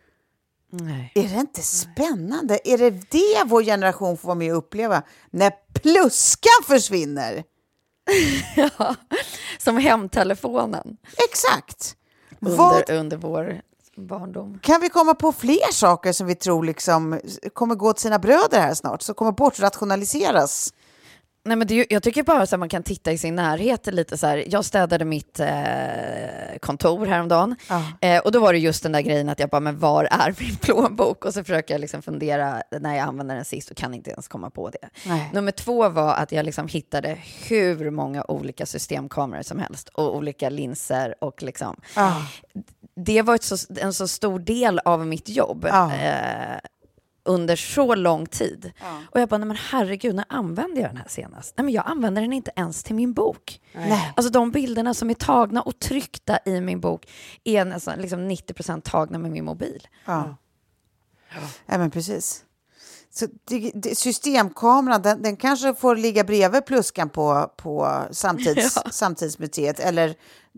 Nej. Är det inte spännande? Är det vår generation får vara med och uppleva? När pluskan försvinner. Ja, som hemtelefonen. Exakt. Under vår barndom. Kan vi komma på fler saker som vi tror liksom kommer gå till sina bröder här snart, så kommer bortrationaliseras? Nej, men jag tycker bara att man kan titta i sin närhet lite så här. Jag städade mitt kontor häromdagen. Och då var det just den där grejen att jag bara, men var är min plånbok? Och så försöker jag liksom fundera när jag använder den sist och kan inte ens komma på det. Nej. Nummer 2 var att jag liksom hittade hur många olika systemkameror som helst och olika linser och liksom. Det var en så stor del av mitt jobb. Under så lång tid. Och jag bara, nej men herregud, när använde jag den här senast? Nej, men jag använder den inte ens till min bok. Nej. Alltså de bilderna som är tagna och tryckta i min bok är nästan liksom 90% tagna med min mobil. Ja, men precis. Så systemkameran, den kanske får ligga bredvid pluskan på samtidsmuseet eller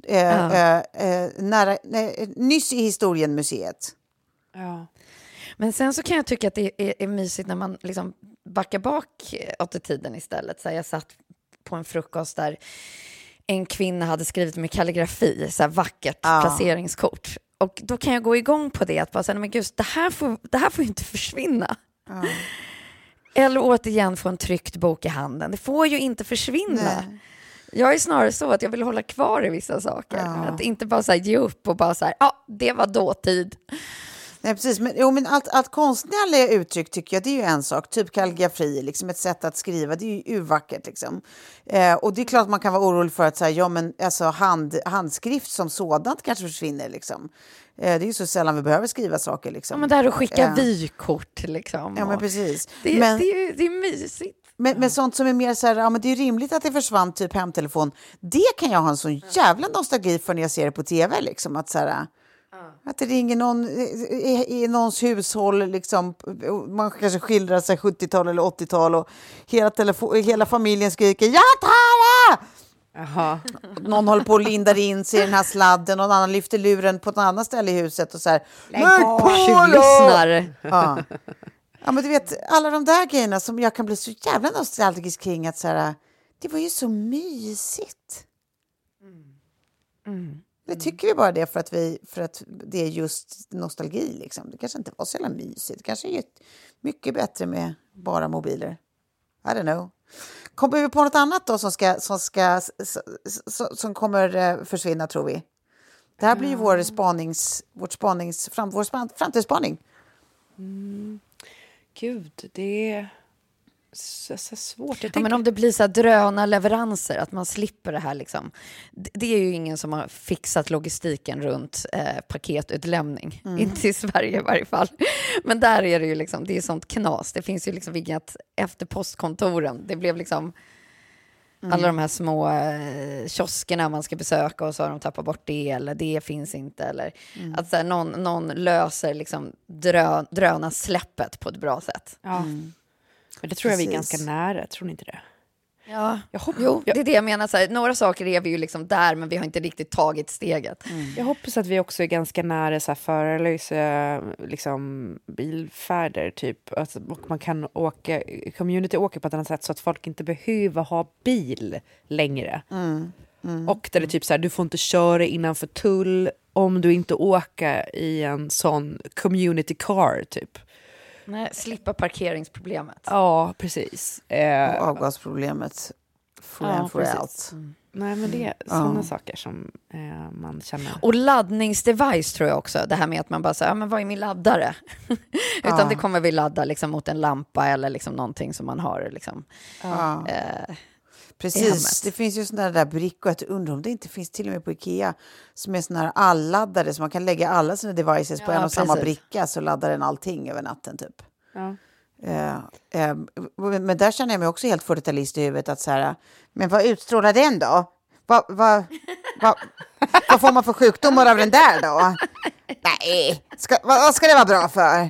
nyss i historienmuseet. Ja. Men sen så kan jag tycka att det är mysigt när man liksom backar bak åt tiden istället. Så jag satt på en frukost där en kvinna hade skrivit med kalligrafi, så här vackert placeringskort. Och då kan jag gå igång på det, att bara säga, men gud, det här får ju inte försvinna. Eller återigen få en tryckt bok i handen. Det får ju inte försvinna. Nej. Jag är snarare så att jag vill hålla kvar i vissa saker. Att inte bara så här, ge upp och bara så här, det var dåtid. Nej, precis. Men allt konstnärliga uttryck tycker jag, det är ju en sak. Typ kalligrafi, liksom ett sätt att skriva, det är ju urvackert. Liksom. Och det är klart man kan vara orolig för att säga, handskrift som sådant kanske försvinner. Liksom. Det är ju så sällan vi behöver skriva saker. Liksom. Ja, men där att skicka vykort. Liksom, ja, men precis. Det är mysigt. Men sånt som är mer så här, men det är rimligt att det försvann typ hemtelefon. Det kan jag ha en sån jävla nostalgi för när jag ser det på tv. Liksom, att så här, att det ringer någon i någons hushåll, liksom, man kanske skildrar sig 70-tal eller 80-tal och hela familjen skriker "Jag tar det!" Aha. Någon håller på att linda in sig i den här sladden, någon annan lyfter luren på ett annat ställe i huset och så här, lägg på lyssnar. Ja, men du vet, alla de där grejerna som jag kan bli så jävla nostalgisk kring, att så här, det var ju så mysigt. Det tycker vi bara det för att det är just nostalgi. Liksom. Det kanske inte var så jävla mysigt. Det kanske är mycket bättre med bara mobiler. I don't know. Kommer vi på något annat då som kommer försvinna, tror vi? Det här blir ju vår framtidsspaning. Gud, det är så svårt. Men om det blir så här drönarleveranser, att man slipper det här. Liksom. Det är ju ingen som har fixat logistiken runt paketutlämning. Inte i Sverige i varje fall. Men där är det ju liksom, det är sånt knas. Det finns ju liksom inget efter postkontoren. Det blev liksom alla de här små kioskerna man ska besöka och så har de tappat bort det, eller det finns inte, eller att så här, någon löser liksom drönarsläppet på ett bra sätt. Ja. Men det tror jag vi är ganska nära, tror ni inte det? Ja, det är det jag menar. Så här, några saker är vi ju liksom där, men vi har inte riktigt tagit steget. Jag hoppas att vi också är ganska nära så här förarlösa liksom, bilfärder typ. Alltså, och man kan åka på ett annat sätt så att folk inte behöver ha bil längre. Och där det är typ så här, du får inte köra innanför tull om du inte åker i en sån community car typ. Nej, slippa parkeringsproblemet. Ja, precis. Och avgasproblemet. Nej, men det är sådana saker som man känner. Och laddningsdevice tror jag också. Det här med att man bara säger, men vad är min laddare? Utan det kommer vi ladda liksom mot en lampa eller liksom någonting som man har liksom. Precis, det finns ju sådana där brickor, att undrar om det inte finns till och med på Ikea som är sådana här alladdare, så man kan lägga alla sina devices på en och samma bricka, så laddar den allting över natten typ. Men där känner jag mig också helt 40-talist i huvudet, att så här, men vad utstrålar den då? Vad får man för sjukdomar av den där då? Nej, vad ska det vara bra för?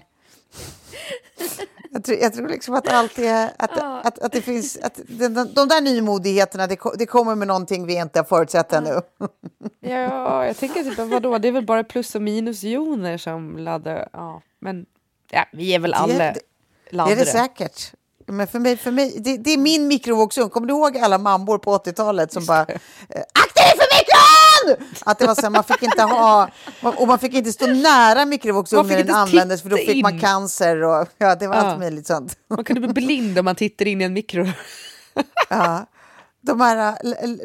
Jag tror liksom att allt är att det finns att de där nymodigheterna, det kommer med någonting vi inte har förutsett ännu. Ja, jag tänker typ, vadå? Det är väl bara plus- och minusjoner som laddar. Ja, men vi är väl alla laddare. Det är det säkert. Men för mig det är min mikrovågsugn. Kommer du ihåg alla mammor på 80-talet som bara akta dig för mikron! Att det var så, man fick inte ha, och man fick inte stå nära mikrovågsugnen när den användes, för då fick man cancer och det var allt möjligt sånt. Man kunde bli blind om man tittar in i en mikro. Ja. De här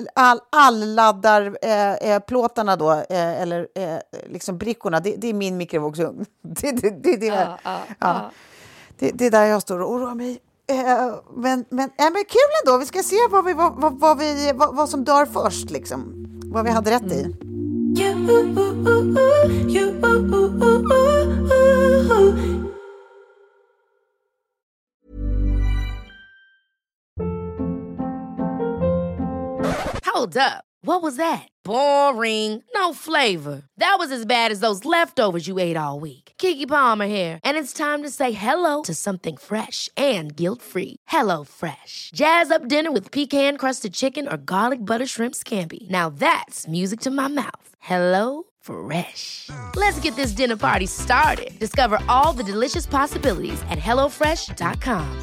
allladdar-plåtarna då, eller liksom brickorna, det är min mikrovågsugn. Det är där jag står och oroar mig. Men kul ändå. Vi ska se vad som dör först, liksom. Vad vi hade rätt i. Hold up. What was that? Boring. No flavor. That was as bad as those leftovers you ate all week. Keke Palmer here, and it's time to say hello to something fresh and guilt-free. Hello Fresh. Jazz up dinner with pecan-crusted chicken or garlic butter shrimp scampi. Now that's music to my mouth. Hello Fresh. Let's get this dinner party started. Discover all the delicious possibilities at hellofresh.com.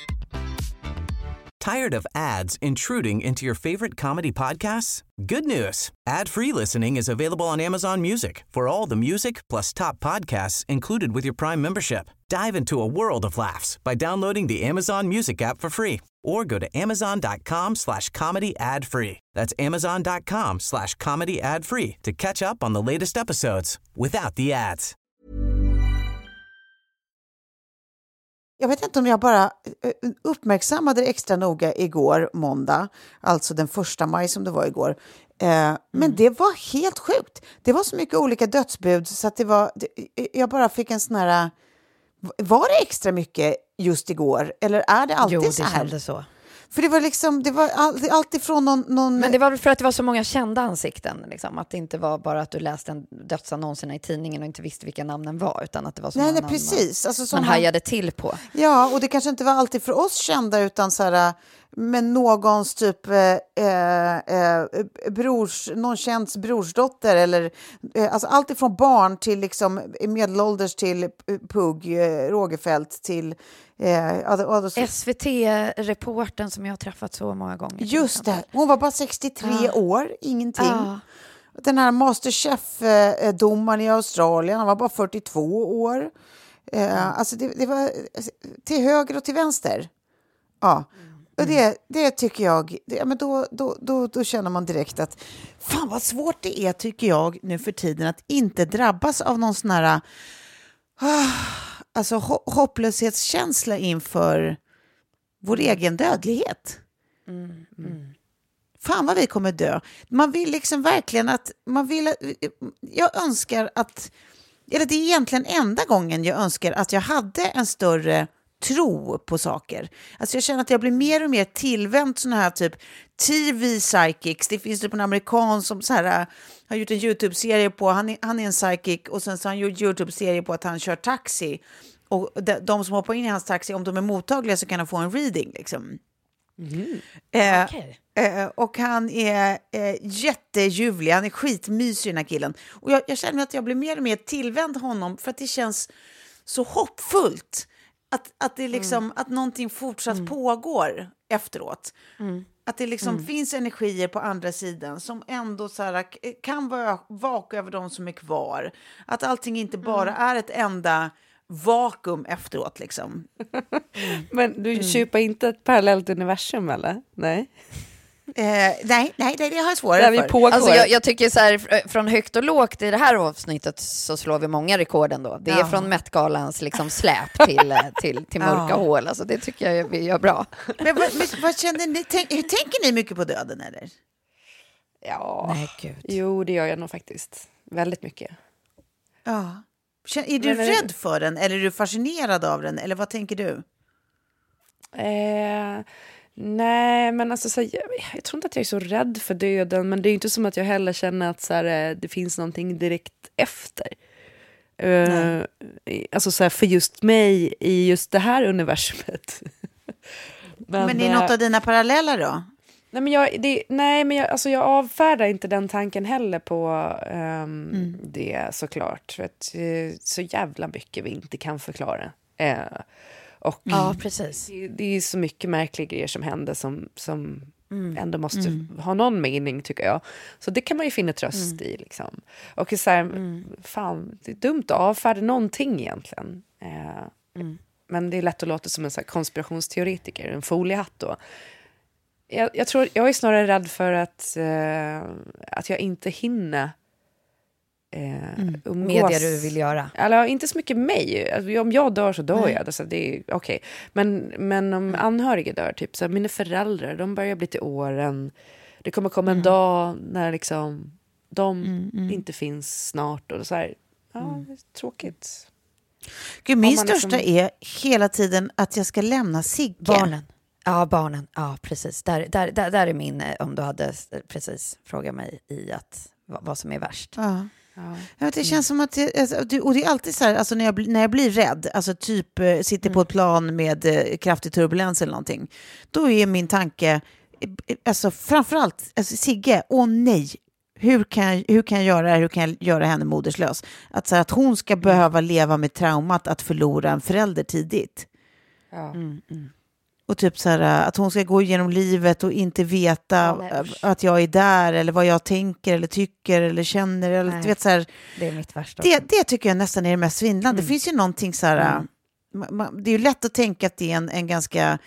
Tired of ads intruding into your favorite comedy podcasts? Good news. Ad-free listening is available on Amazon Music for all the music plus top podcasts included with your Prime membership. Dive into a world of laughs by downloading the Amazon Music app for free or go to amazon.com/comedy ad-free. That's amazon.com/comedy ad-free to catch up on the latest episodes without the ads. Jag vet inte om jag bara uppmärksammade det extra noga igår, måndag, alltså den 1 maj som det var igår. Men det var helt sjukt. Det var så mycket olika dödsbud så att jag bara fick en sån här... Var det extra mycket just igår? Eller är det alltid så här? Jo, det kändes så. För det var liksom, det var alltid från någon... Men det var väl för att det var så många kända ansikten, liksom. Att det inte var bara att du läste dödsannonserna i tidningen och inte visste vilka namnen var, utan att det var så många precis. Alltså, man hajade till på. Ja, och det kanske inte var alltid för oss kända, utan så här, men någons typ någon känds brorsdotter, eller alltså allt ifrån barn till liksom medelålders till Pugh Rogefeldt till SVT-reporten som jag har träffat så många gånger. Just det, hon var bara 63 år, ingenting. Den här Masterchef-domaren i Australien, han var bara 42 år. Alltså det var till höger och till vänster. Ja. Och det tycker jag, men då känner man direkt att fan vad svårt det är, tycker jag, nu för tiden att inte drabbas av någon sån här alltså hopplöshetskänsla inför vår egen dödlighet. Fan vad vi kommer dö. Man vill liksom verkligen jag önskar att, eller det är egentligen enda gången jag önskar att jag hade en större tro på saker. Alltså jag känner att jag blir mer och mer tillvänd såna här typ TV psychics. Det finns typ en amerikan som så här har gjort en YouTube-serie på, han är en psychic, och sen så har han gjort en YouTube-serie på att han kör taxi, och de som hoppar in i hans taxi, om de är mottagliga så kan de få en reading liksom. Och han är jätteljuvlig, han är skitmysig den här killen, och jag känner att jag blir mer och mer tillvänd honom, för att det känns så hoppfullt att det liksom att någonting fortsatt pågår efteråt. Att det liksom finns energier på andra sidan som ändå så här, kan vaka över de som är kvar. Att allting inte bara är ett enda vakuum efteråt liksom. Men du köper inte ett parallellt universum, eller? Nej. Nej, det har jag svårare för. Alltså jag tycker så här, från högt och lågt i det här avsnittet så slår vi många rekord ändå. Det är från Met-galans liksom släp till mörka hål. Alltså det tycker jag vi gör bra. Men vad känner ni? Hur tänker ni mycket på döden, eller? Ja, nej, Gud. Jo, det gör jag nog faktiskt. Väldigt mycket. Ja. Är du rädd för den, eller är du fascinerad av den, eller vad tänker du? Nej, men alltså, så, jag tror inte att jag är så rädd för döden, men det är inte som att jag heller känner att så här, det finns någonting direkt efter. Alltså så här, för just mig i just det här universumet. Men är något av dina paralleller då? Nej, men jag avfärdar inte den tanken heller på det, såklart. För att så jävla mycket vi inte kan förklara. Och ja, precis. Det är så mycket märkliga grejer som händer som ändå måste ha någon mening, tycker jag. Så det kan man ju finna tröst i liksom. Och så här, fan, det är dumt att avfärda någonting egentligen. Men det är lätt att låta som en så här konspirationsteoretiker, en foliehatt då. Jag tror jag är snarare rädd för att jag inte hinner umgås med det du vill göra. Eller inte så mycket mig. Alltså, om jag dör så dör jag. Alltså, det är okej. Men om anhöriga dör, typ så här, mina föräldrar, de börjar bli till åren. Det kommer komma en dag när liksom de inte finns snart, och så här, det är tråkigt. Gud, min största är hela tiden att jag ska lämna Sigge. Barnen. Ja, precis. Där är min, om du hade precis frågat mig i att vad som är värst. Ja. Ja, det känns som att och det är alltid så här, alltså när jag blir rädd, alltså typ sitter på ett plan med kraftig turbulens eller någonting, då är min tanke, alltså framförallt alltså, Sigge, nej, hur kan jag göra det? Hur kan jag göra henne moderslös? Att hon ska behöva leva med traumat att förlora en förälder tidigt. Ja. Och typ så här, att hon ska gå igenom livet och inte veta att jag är där, eller vad jag tänker eller tycker eller känner. Eller, du vet, så här, det är mitt värsta. Det tycker jag nästan är det mest svindlande. Det finns ju någonting så här... det är ju lätt att tänka att det är en ganska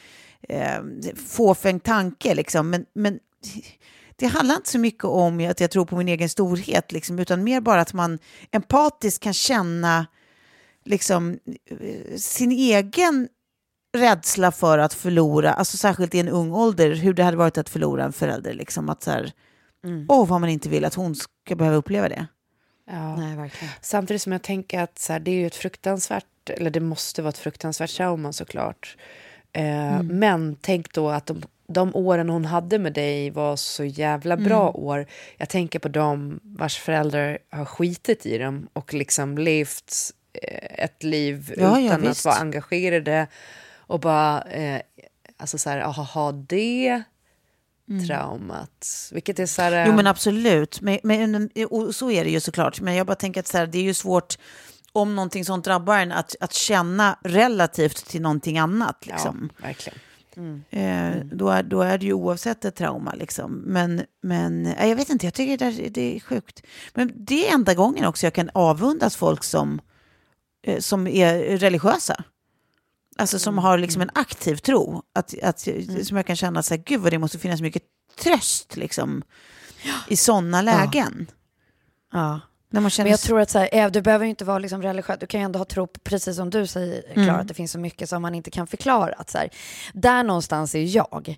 fåfäng tanke. Liksom, men det handlar inte så mycket om att jag tror på min egen storhet. Liksom, utan mer bara att man empatiskt kan känna liksom, sin egen rädsla för att förlora, alltså särskilt i en ung ålder, hur det hade varit att förlora en förälder. Liksom att så här, vad man inte vill att hon ska behöva uppleva det. Ja. Nej, verkligen. Samtidigt som jag tänker att så här, det är ju ett fruktansvärt, eller det måste vara ett fruktansvärt trauma såklart. Men tänk då att de åren hon hade med dig var så jävla bra år. Jag tänker på dem vars föräldrar har skitit i dem och liksom levt ett liv utan att vara engagerade och bara alltså så här, ha det traumat, vilket är så här, Jo men absolut, men och så är det ju såklart, men jag bara tänker att så här, det är ju svårt om någonting sånt drabbar en att känna relativt till någonting annat liksom. Ja, verkligen. Då är det ju oavsett ett trauma liksom. Men jag vet inte, jag tycker det är sjukt. Men det är enda gången också jag kan avundas folk som är religiösa. Alltså som har liksom en aktiv tro. Som jag kan känna så här, gud vad det måste finnas mycket tröst liksom i sådana lägen. Ja. När man känner... Men jag tror att så här, du behöver ju inte vara liksom religiös. Du kan ju ändå ha tro på, precis som du säger, Klara, att det finns så mycket som man inte kan förklara. Att så här, där någonstans är jag.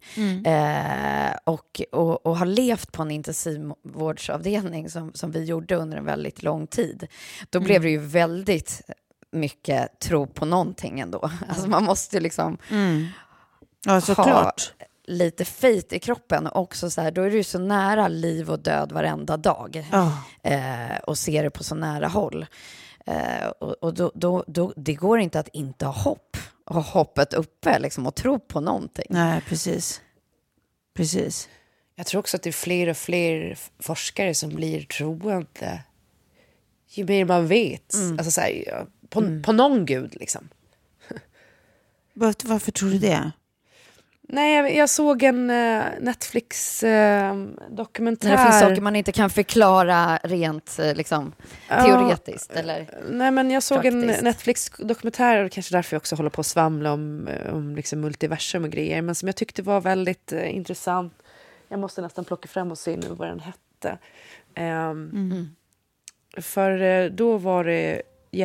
Och har levt på en intensivvårdsavdelning som vi gjorde under en väldigt lång tid. Då blev det ju väldigt mycket tro på någonting ändå. Alltså man måste liksom ja, såklart. Ha lite faith i kroppen också så här, då är du så nära liv och död varenda dag och ser det på så nära håll och då det går inte att inte ha hopp och ha hoppet uppe liksom, och tro på någonting. Nej, precis. Jag tror också att det är fler och fler forskare som blir troende ju mer man vet alltså så här, på någon gud liksom. Varför tror du det? Nej, jag såg en Netflix-dokumentär. När det finns saker man inte kan förklara rent liksom, teoretiskt. Eller nej, men jag såg praktiskt. en Netflix-dokumentär, och kanske därför jag också håller på att svamla om liksom multiversum och grejer. Men som jag tyckte var väldigt intressant. Jag måste nästan plocka fram och se nu vad den hette. För då var det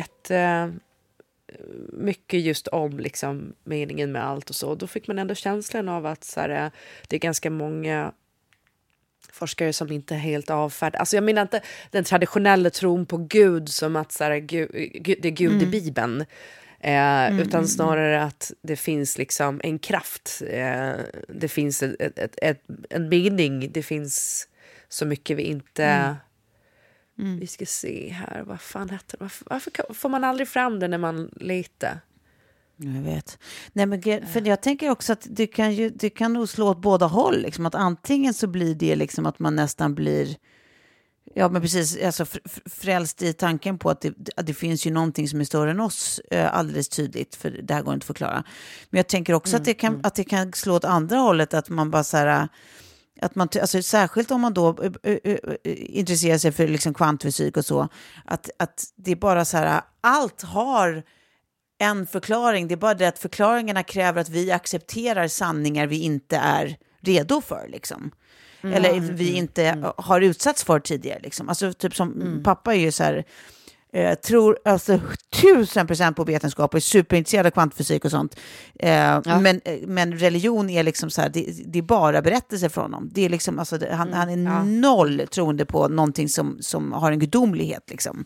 mycket just om liksom meningen med allt och så. Då fick man ändå känslan av att så här, det är ganska många forskare som inte är helt avfärdar. Alltså jag menar inte den traditionella tron på Gud som att så här, det är Gud i Bibeln. Utan snarare att det finns liksom en kraft. Det finns en mening. Det finns så mycket vi inte... Vi ska se här, vad fan heter det? Varför får man aldrig fram det när man letar? Jag vet. Nej, men för jag tänker också att det kan nog slå åt båda håll. Liksom, att antingen så blir det liksom att man nästan blir... Ja, men precis. Alltså, frälst i tanken på att det finns ju någonting som är större än oss alldeles tydligt. För det här går inte att förklara. Men jag tänker också att det kan slå åt andra hållet. Att man bara så här... Att man, alltså, särskilt om man då intresserar sig för liksom kvantfysik och så, att det är bara så här, allt har en förklaring, det är bara det att förklaringarna kräver att vi accepterar sanningar vi inte är redo för liksom. Eller vi inte har utsatts för tidigare liksom. Alltså typ som pappa är ju så här, tror alltså 1000% på vetenskap och är superintresserad av kvantfysik och sånt. Men religion är liksom så här, det är bara berättelser från honom. Det är liksom, alltså, han är noll troende på någonting som har en gudomlighet liksom.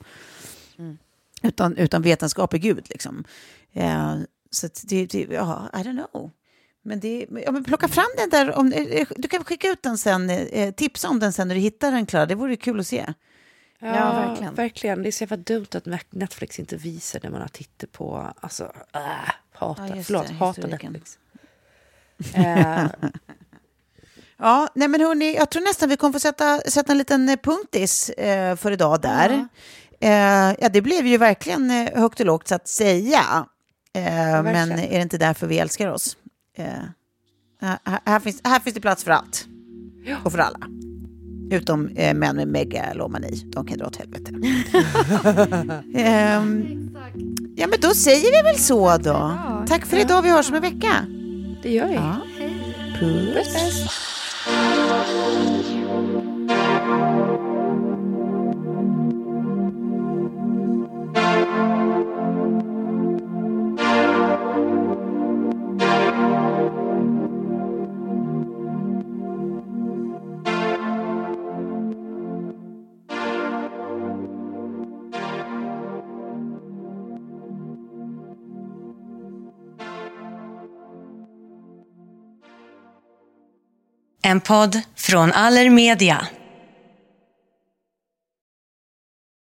Utan vetenskap är Gud liksom. Så det I don't know. Men plocka fram den där, du kan skicka ut den sen, tipsa om den sen när du hittar den, Klara. Det vore kul att se. Ja, verkligen. Det är så jävla dumt att Netflix inte visar det man har tittat på. Alltså, hatar Netflix. Ja, nej men hörni, jag tror nästan vi kommer få sätta en liten punktis för idag där. Det blev ju verkligen högt och lågt så att säga. Men är det inte därför vi älskar oss? Här finns det plats för allt. Och för alla. Utom män med megalomani. De kan dra åt helvete. Ja, men då säger vi väl så då. Tack för idag, vi hörs om en vecka. Det gör vi. Ja. Puss. En podd från Allermedia.